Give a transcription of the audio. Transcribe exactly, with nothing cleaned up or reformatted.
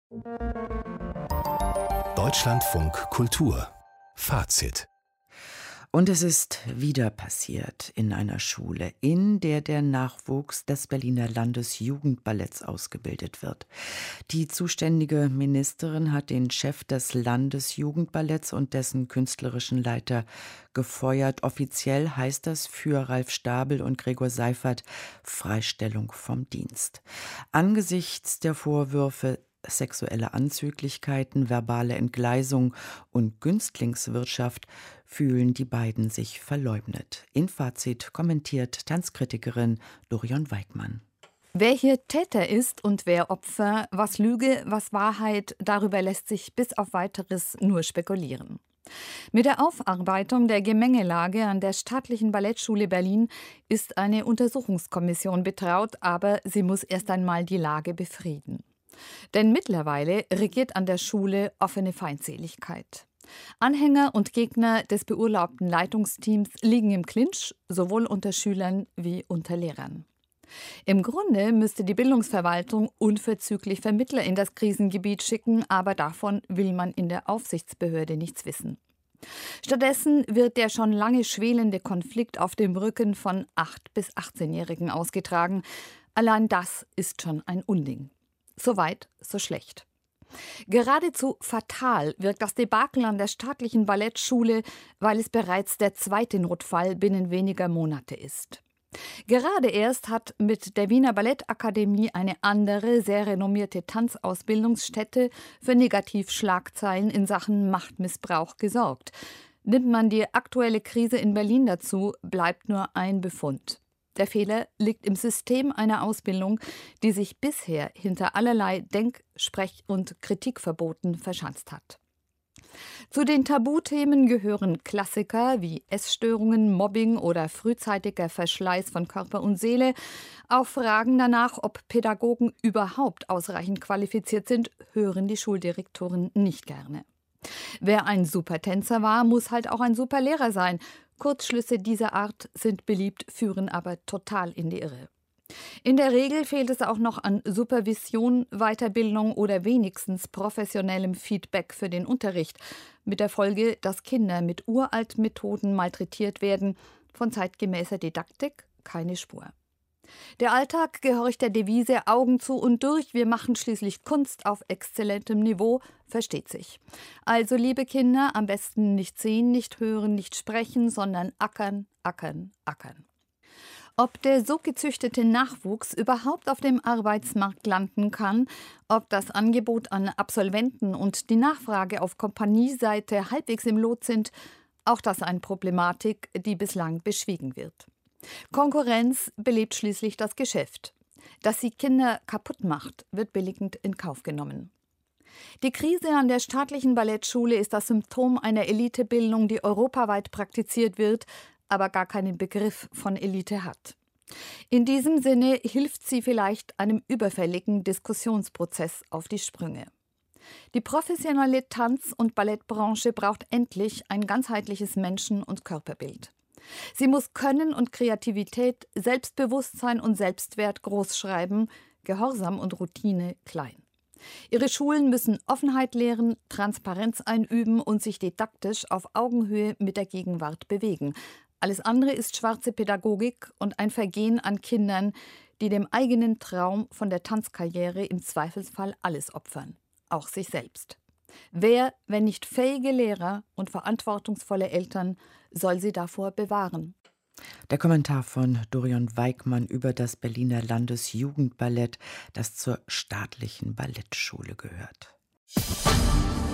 Deutschlandfunk Kultur Fazit. Und es ist wieder passiert in einer Schule, in der der Nachwuchs des Berliner Landesjugendballetts ausgebildet wird. Die zuständige Ministerin hat den Chef des Landesjugendballetts und dessen künstlerischen Leiter gefeuert. Offiziell heißt das für Ralf Stabel und Gregor Seifert Freistellung vom Dienst. Angesichts der Vorwürfe sexuelle Anzüglichkeiten, verbale Entgleisung und Günstlingswirtschaft fühlen die beiden sich verleumdet. In Fazit kommentiert Tanzkritikerin Dorion Weigmann. Wer hier Täter ist und wer Opfer, was Lüge, was Wahrheit, darüber lässt sich bis auf Weiteres nur spekulieren. Mit der Aufarbeitung der Gemengelage an der Staatlichen Ballettschule Berlin ist eine Untersuchungskommission betraut, aber sie muss erst einmal die Lage befrieden. Denn mittlerweile regiert an der Schule offene Feindseligkeit. Anhänger und Gegner des beurlaubten Leitungsteams liegen im Clinch, sowohl unter Schülern wie unter Lehrern. Im Grunde müsste die Bildungsverwaltung unverzüglich Vermittler in das Krisengebiet schicken, aber davon will man in der Aufsichtsbehörde nichts wissen. Stattdessen wird der schon lange schwelende Konflikt auf dem Rücken von acht- bis achtzehnjährigen ausgetragen. Allein das ist schon ein Unding. So weit, so schlecht. Geradezu fatal wirkt das Debakel an der staatlichen Ballettschule, weil es bereits der zweite Notfall binnen weniger Monate ist. Gerade erst hat mit der Wiener Ballettakademie eine andere, sehr renommierte Tanzausbildungsstätte für Negativschlagzeilen in Sachen Machtmissbrauch gesorgt. Nimmt man die aktuelle Krise in Berlin dazu, bleibt nur ein Befund. Der Fehler liegt im System einer Ausbildung, die sich bisher hinter allerlei Denk-, Sprech- und Kritikverboten verschanzt hat. Zu den Tabuthemen gehören Klassiker wie Essstörungen, Mobbing oder frühzeitiger Verschleiß von Körper und Seele. Auf Fragen danach, ob Pädagogen überhaupt ausreichend qualifiziert sind, hören die Schuldirektoren nicht gerne. Wer ein Supertänzer war, muss halt auch ein Superlehrer sein. Kurzschlüsse dieser Art sind beliebt, führen aber total in die Irre. In der Regel fehlt es auch noch an Supervision, Weiterbildung oder wenigstens professionellem Feedback für den Unterricht, mit der Folge, dass Kinder mit uralten Methoden malträtiert werden, von zeitgemäßer Didaktik keine Spur. Der Alltag gehorcht der Devise Augen zu und durch, wir machen schließlich Kunst auf exzellentem Niveau, versteht sich. Also, liebe Kinder, am besten nicht sehen, nicht hören, nicht sprechen, sondern ackern, ackern, ackern. Ob der so gezüchtete Nachwuchs überhaupt auf dem Arbeitsmarkt landen kann, ob das Angebot an Absolventen und die Nachfrage auf Kompanieseite halbwegs im Lot sind, auch das eine Problematik, die bislang beschwiegen wird. Konkurrenz belebt schließlich das Geschäft. Dass sie Kinder kaputt macht, wird billigend in Kauf genommen. Die Krise an der staatlichen Ballettschule ist das Symptom einer Elitebildung, die europaweit praktiziert wird, aber gar keinen Begriff von Elite hat. In diesem Sinne hilft sie vielleicht einem überfälligen Diskussionsprozess auf die Sprünge. Die professionelle Tanz- und Ballettbranche braucht endlich ein ganzheitliches Menschen- und Körperbild. Sie muss Können und Kreativität, Selbstbewusstsein und Selbstwert großschreiben, Gehorsam und Routine klein. Ihre Schulen müssen Offenheit lehren, Transparenz einüben und sich didaktisch auf Augenhöhe mit der Gegenwart bewegen. Alles andere ist schwarze Pädagogik und ein Vergehen an Kindern, die dem eigenen Traum von der Tanzkarriere im Zweifelsfall alles opfern, auch sich selbst. Wer, wenn nicht fähige Lehrer und verantwortungsvolle Eltern, soll sie davor bewahren? Der Kommentar von Dorion Weigmann über das Berliner Landesjugendballett, das zur staatlichen Ballettschule gehört.